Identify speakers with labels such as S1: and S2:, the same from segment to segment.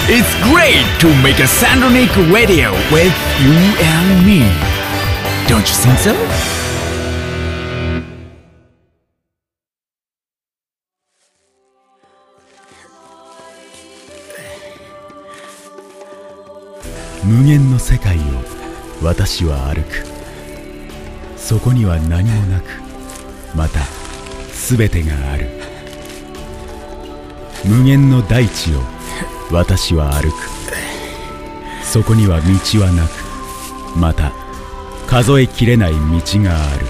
S1: It's great to make a Sandronic radio with you and me. Don't you think so?
S2: 無限の世界を私は歩く。そこには何もなく、また全てがある。無限の大地を私は歩く。そこには道はなく、また数えきれない道がある。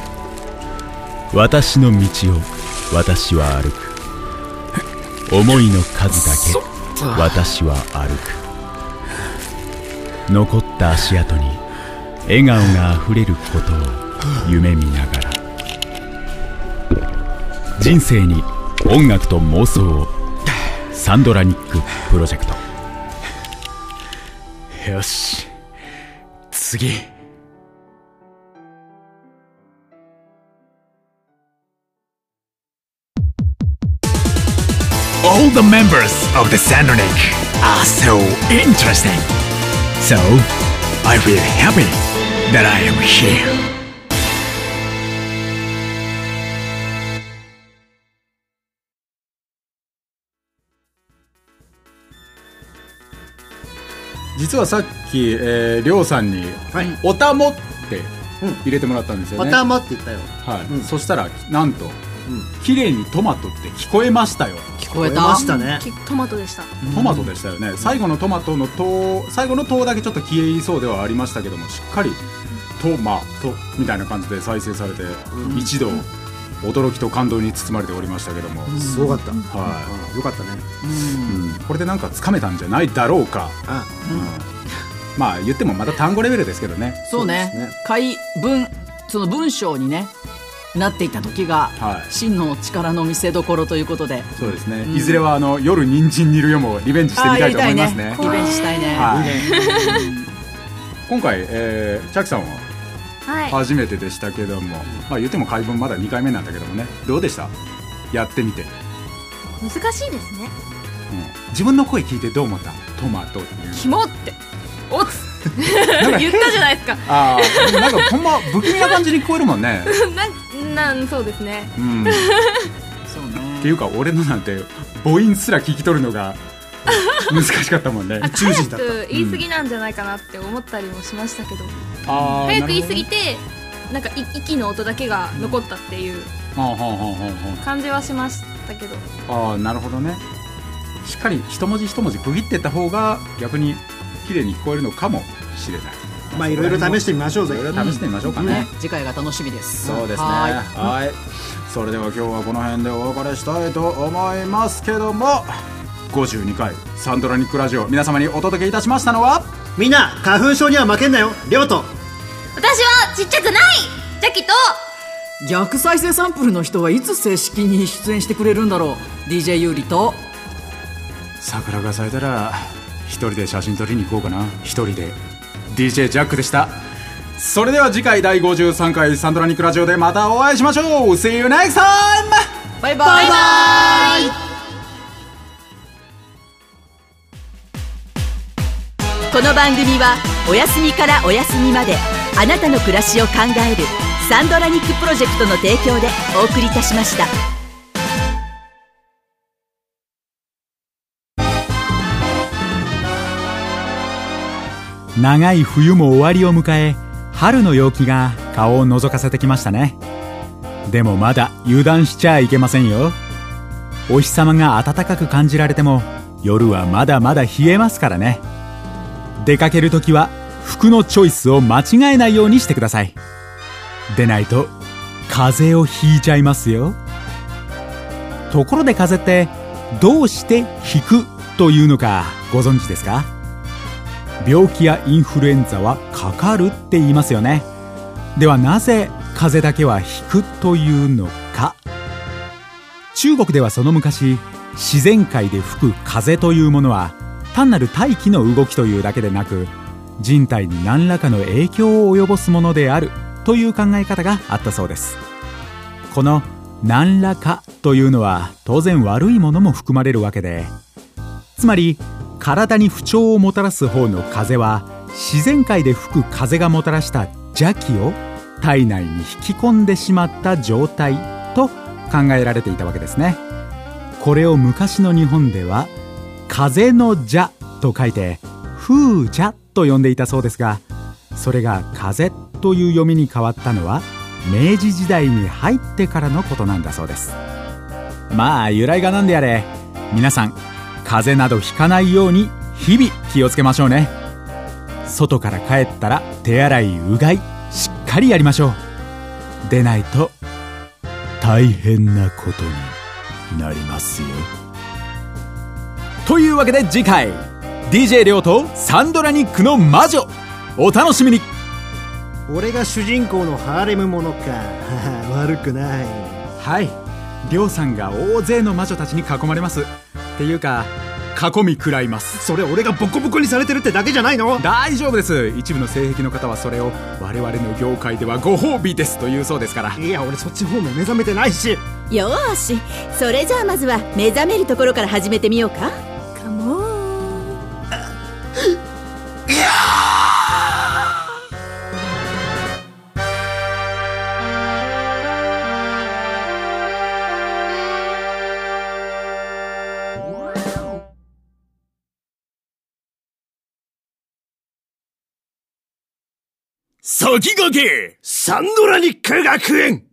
S2: 私の道を私は歩く。思いの数だけ私は歩く。残った足跡に笑顔があふれることを夢見ながら、人生に音楽と妄想を。サンドラニックプロジェクト。
S1: よし、次。All the members of the Sandronic are so interesting. So, I feel happy that I am here.
S3: 実はさっき、りょうさんに、おたもって入れてもらったんですよね。
S4: おたもって言ったよ。
S3: はい。そしたらなんと、綺麗にトマトって聞こえましたよ。
S4: 聞こえましたね。
S5: トマトでした。
S3: トマトでしたよね。最後のトマトの最後の糖だけちょっと消えそうではありましたけども、しっかりトマトみたいな感じで再生されて、一度驚きと感動に包まれておりましたけども、
S4: すごかった。
S3: はい、
S4: よかったね。
S3: これでなんかつかめたんじゃないだろうか。まあ言ってもまた単語レベルですけどね。
S6: そうね。その文章にねなっていた時が、真の力の見せ所ということで。
S3: そうですね。いずれは夜人参煮るよもリベンジしてみたいと思いますね。
S6: リベンジしたいね。
S3: 今回、チャキさんは初めてでしたけども、まあ言っても回文まだ2回目なんだけどもね、どうでした？やってみて。
S5: 難しいですね。
S3: 自分の声聞いてどう思った？トマトっていう。
S5: キモって。おつ言ったじゃないですか。
S3: なんか不気味な感じに聞こえるもんね。
S5: そうですね。
S6: そうね。
S3: っていうか俺のなんて母音すら聞き取るのが難しかったもんね。
S5: 早く言い過ぎなんじゃないかなって思ったりもしましたけど、早く言い過ぎてなんか息の音だけが残ったっていう感じはしましたけど。
S3: なるほどね。しっかり一文字一文字区切ってった方が逆に綺麗に聞こえるのかもしれない。
S4: まあいろいろ試してみましょうぜ。
S3: いろいろ試してみましょうかね。
S6: 次回が楽しみです。
S3: そうですね。はい。それでは今日はこの辺でお別れしたいと思いますけども、52回サンドラニックラジオ、皆様にお届けいたしましたのは、
S4: みんな花粉症には負けんなよ、りょうと。
S5: 私はちっちゃくないジャキと。
S6: 逆再生サンプルの人はいつ正式に出演してくれるんだろう。 DJ ユーリと。
S3: 桜が咲いたら一人で写真撮りに行こうかな。一人で DJ ジャックでした。それでは次回第53回サンドラニックラジオでまたお会いしましょう。 See you next time!
S6: バイバイ。
S7: この番組はお休みからお休みまであなたの暮らしを考えるサンドラニックプロジェクトの提供でお送りいたしました。
S2: 長い冬も終わりを迎え、春の陽気が顔を覗かせてきましたね。でもまだ油断しちゃいけませんよ。お日様が暖かく感じられても夜はまだまだ冷えますからね。出かけるときは服のチョイスを間違えないようにしてください。でないと風邪をひいちゃいますよ。ところで風邪ってどうしてひくというのかご存知ですか？病気やインフルエンザはかかるって言いますよね。ではなぜ風邪だけはひくというのか。中国ではその昔、自然界で吹く風というものは単なる大気の動きというだけでなく、人体に何らかの影響を及ぼすものであるという考え方があったそうです。この何らかというのは当然悪いものも含まれるわけで、つまり体に不調をもたらす方の風は自然界で吹く風がもたらした邪気を体内に引き込んでしまった状態と考えられていたわけですね。これを昔の日本では風の邪と書いて風邪と呼んでいたそうですが、それが風という読みに変わったのは明治時代に入ってからのことなんだそうです。まあ由来がなんであれ、皆さん風邪などひかないように日々気をつけましょうね。外から帰ったら手洗いうがいしっかりやりましょう。でないと大変なことになりますよ。というわけで次回 DJ リョウとサンドラニックの魔女、お楽しみに。
S4: 俺が主人公のハーレムものか悪くない。
S2: はい、リョウさんが大勢の魔女たちに囲まれます。っていうか囲み食らいます。
S4: それ俺がボコボコにされてるってだけじゃないの？
S2: 大丈夫です。一部の性癖の方はそれを我々の業界ではご褒美ですというそうですから。
S4: いや俺そっち方面目覚めてないし。
S7: よーし、それじゃあまずは目覚めるところから始めてみようか。カモン。
S1: 先駆け
S4: サンドラニック学園。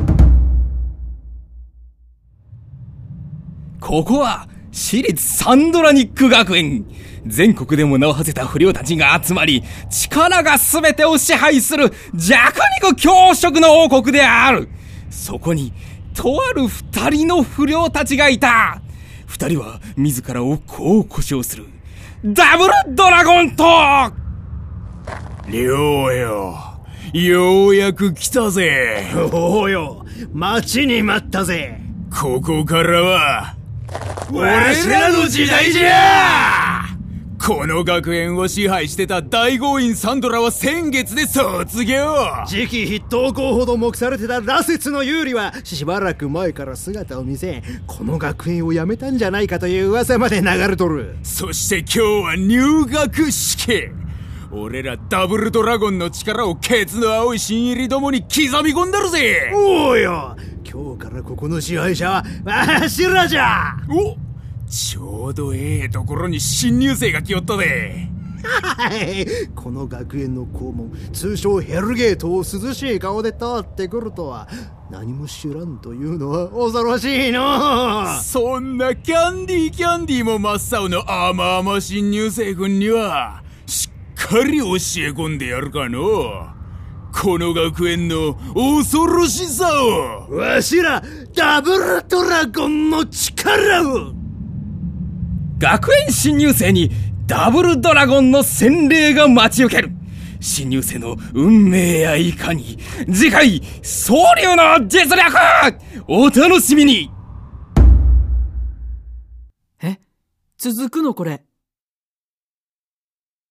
S8: ここは私立サンドラニック学園。全国でも名を馳せた不良たちが集まり、力が全てを支配する弱肉強食の王国である。そこにとある二人の不良たちがいた。二人は自らをこう呼称する。ダブルドラゴンと
S1: りょうよ、ようやく来たぜ。
S4: おうよ、待ちに待ったぜ。
S1: ここからは俺らの時代じゃ。この学園を支配してた大豪院サンドラは先月で卒業。
S4: 次期筆頭候補と目されてた羅刹の有利はしばらく前から姿を見せ、この学園を辞めたんじゃないかという噂まで流れとる。
S1: そして今日は入学式。俺らダブルドラゴンの力をケツの青い新入りどもに刻み込んだるぜ。
S4: おうよ、今日からここの支配者はわしらじゃ。
S1: お、ちょうどええところに新入生が来よったで。
S4: この学園の校門、通称ヘルゲートを涼しい顔で通ってくるとは何も知らんというのは恐ろしいの。
S1: そんなキャンディーも真っ青の甘々新入生君にはしっかり教え込んでやるかの。この学園の恐ろしさを。
S4: わしらダブルドラゴンの力を。
S8: 学園新入生にダブルドラゴンの洗礼が待ち受ける。新入生の運命やいかに、次回総流の実力お楽しみに。
S6: 続くのこれ。